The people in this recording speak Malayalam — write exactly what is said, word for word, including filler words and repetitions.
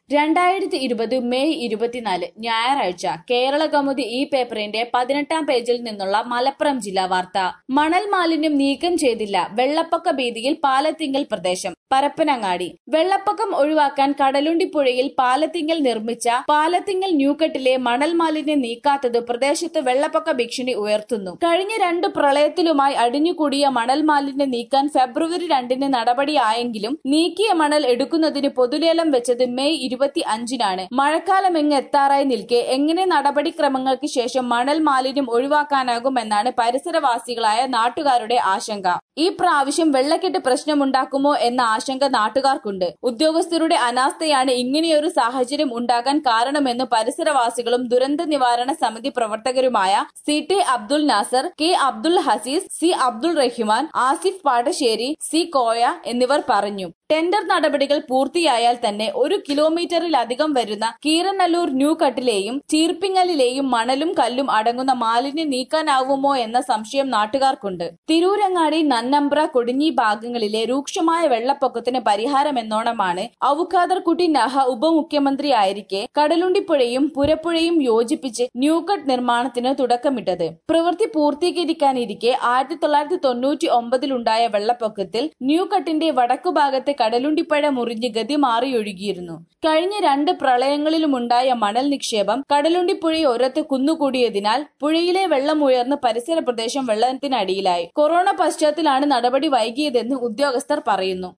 രണ്ടായിരത്തി ഇരുപത് മെയ് ഇരുപത്തിനാല് ഞായറാഴ്ച കേരള കൗമുദി ഈ പേപ്പറിന്റെ പതിനെട്ടാം പേജിൽ നിന്നുള്ള മലപ്പുറം ജില്ലാ വാർത്ത. മണൽ മാലിന്യം നീക്കം ചെയ്തില്ല, വെള്ളപ്പൊക്ക ഭീതിയിൽ പാലത്തിങ്കൽ പ്രദേശം. പരപ്പനങ്ങാടി. വെള്ളപ്പൊക്കം ഒഴിവാക്കാൻ കടലുണ്ടിപ്പുഴയിൽ പാലത്തിങ്കൽ നിർമ്മിച്ച പാലത്തിങ്കൽ ന്യൂകെട്ടിലെ മണൽ മാലിന്യം നീക്കാത്തത് പ്രദേശത്ത് വെള്ളപ്പൊക്ക ഭീഷണി ഉയർത്തുന്നു. കഴിഞ്ഞ രണ്ട് പ്രളയത്തിലുമായി അടിഞ്ഞുകൂടിയ മണൽ മാലിന്യം നീക്കാൻ ഫെബ്രുവരി രണ്ടിന് നടപടിയായെങ്കിലും നീക്കിയ മണൽ എടുക്കുന്നതിന് പൊതുലേലം വെച്ചത് മെയ് ഇരുപത്തി അഞ്ചിനാണ്. മഴക്കാലമെങ്ങ് എത്താറായി നിൽക്കെ എങ്ങനെ നടപടിക്രമങ്ങൾക്ക് ശേഷം മണൽ മാലിന്യം ഒഴിവാക്കാനാകുമെന്നാണ് പരിസരവാസികളായ നാട്ടുകാരുടെ ആശങ്ക. ഈ പ്രാവശ്യം വെള്ളക്കെട്ട് പ്രശ്നമുണ്ടാക്കുമോ എന്ന ആശങ്ക നാട്ടുകാർക്കുണ്ട്. ഉദ്യോഗസ്ഥരുടെ അനാസ്ഥയാണ് ഇങ്ങനെയൊരു സാഹചര്യം ഉണ്ടാകാൻ കാരണമെന്ന് പരിസരവാസികളും ദുരന്ത നിവാരണ സമിതി പ്രവർത്തകരുമായ C T Abdul Nasar, K Abdul Hasees, C Abdul Rahman, Asif Padasseri, C Koya എന്നിവർ പറഞ്ഞു. ടെൻഡർ നടപടികൾ പൂർത്തിയായാൽ തന്നെ ഒരു കിലോമീറ്ററിലധികം വരുന്ന കീരനല്ലൂർ ന്യൂകെട്ടിലെയും ചീർപ്പിങ്ങലിലെയും മണലും കല്ലും അടങ്ങുന്ന മാലിന്യം നീക്കാനാവുമോ എന്ന സംശയം നാട്ടുകാർക്കുണ്ട്. തിരൂരങ്ങാടി, നന്നമ്പ്ര, കൊടിഞ്ഞി ഭാഗങ്ങളിലെ രൂക്ഷമായ വെള്ളപ്പൊക്കത്തിന് പരിഹാരമെന്നോണമാണ് ഔഖാദർകുട്ടി നഹ ഉപമുഖ്യമന്ത്രിയായിരിക്കെ കടലുണ്ടിപ്പുഴയും പുരപ്പുഴയും യോജിപ്പിച്ച് ന്യൂകെട്ട് നിർമ്മാണത്തിന് തുടക്കമിട്ടത്. പ്രവൃത്തി പൂർത്തീകരിക്കാനിരിക്കെ ആയിരത്തി തൊള്ളായിരത്തി തൊണ്ണൂറ്റി ഒമ്പതിലുണ്ടായ വെള്ളപ്പൊക്കത്തിൽ ന്യൂകെട്ടിന്റെ വടക്കുഭാഗത്തെ കടലുണ്ടിപ്പുഴ മുറിഞ്ഞ് ഗതി മാറിയൊഴുകിയിരുന്നു. കഴിഞ്ഞ രണ്ട് പ്രളയങ്ങളിലുമുണ്ടായ മണൽ നിക്ഷേപം കടലുണ്ടിപ്പുഴയോരത്ത് കുന്നുകൂടിയതിനാൽ പുഴയിലെ വെള്ളം ഉയർന്ന് പരിസര പ്രദേശം വെള്ളത്തിനടിയിലായി. കൊറോണ പശ്ചാത്തലത്തിലാണ് നടപടി വൈകിയതെന്ന് ഉദ്യോഗസ്ഥർ പറയുന്നു.